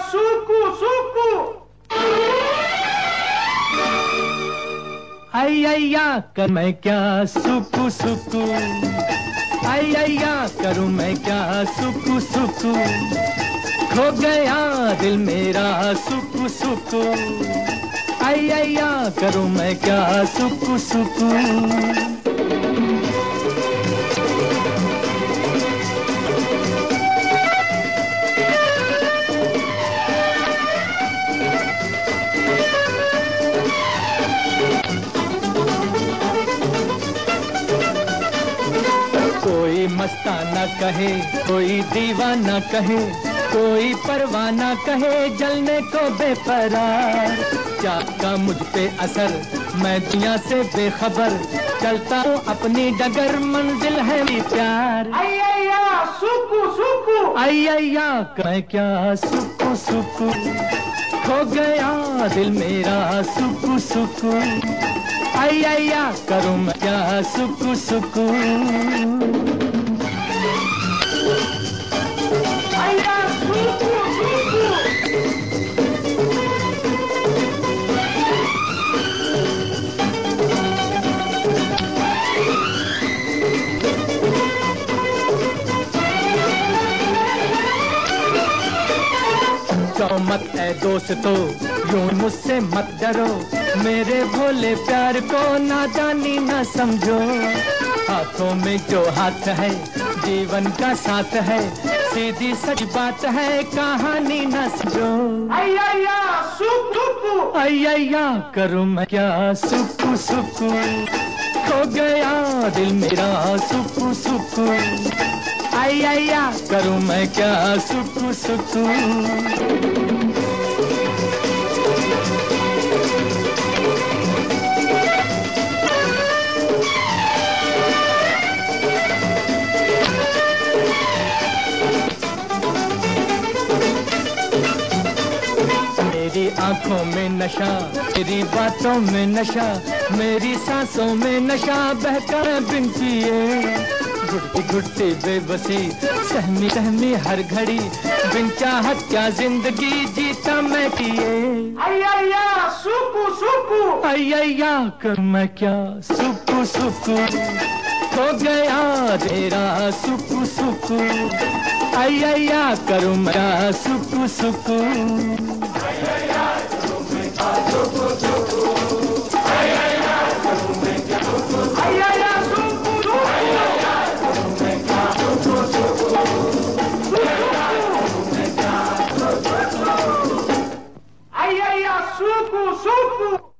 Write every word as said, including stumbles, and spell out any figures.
सुकु सुकु अय्या कर मैं क्या सुकु सुकु, अय्या करूं मैं क्या सुकु सुकु, खो गया दिल मेरा सुकु सुकु, अय्या करूं मैं क्या सुकु सुकु। कोई मस्ताना कहे, कोई दीवाना कहे, कोई परवाना कहे, जलने को बेकरार। क्या का मुझ पे असर, मैं दुनिया से बेखबर, चलता हूँ अपनी डगर, मंजिल है मेरी प्यार। अय्या सुकु सुकु, अय्या मैं क्या सुकु सुकु, खो गया दिल मेरा सुकु सुकु, अय्या करूं मैं क्या सुकु सुकु। अय्या सुकु सुकु, जाओ मत ऐ दोस्तों, यूं मुझसे मत डरो, मेरे भोले प्यार को नादानी न समझो। हाथों में जो हाथ है जीवन का साथ है, सीधी सच बात है कहानी न समझो। अय्या सुकु सुकु, अय्या करूं मैं क्या सुकु सुकु, खो गया दिल मेरा सुकु सुकु, अय्या करूं मैं क्या सुकु सुकु। मेरी आंखों में नशा, मेरी बातों में नशा, मेरी सांसों में नशा, बहका बिन पिए। घुटती घुटती बेबसी, सहमी सहमी हर घड़ी, बिन चाहत क्या जिंदगी जीता मैं किए। अय्या सुकु सुकु, अय्या कर मैं क्या सुकु सुकु, खो गया तेरा सुकु सुकु, अय्या करूं मैं सुकु सुकु। अय्या सुकु सुकु।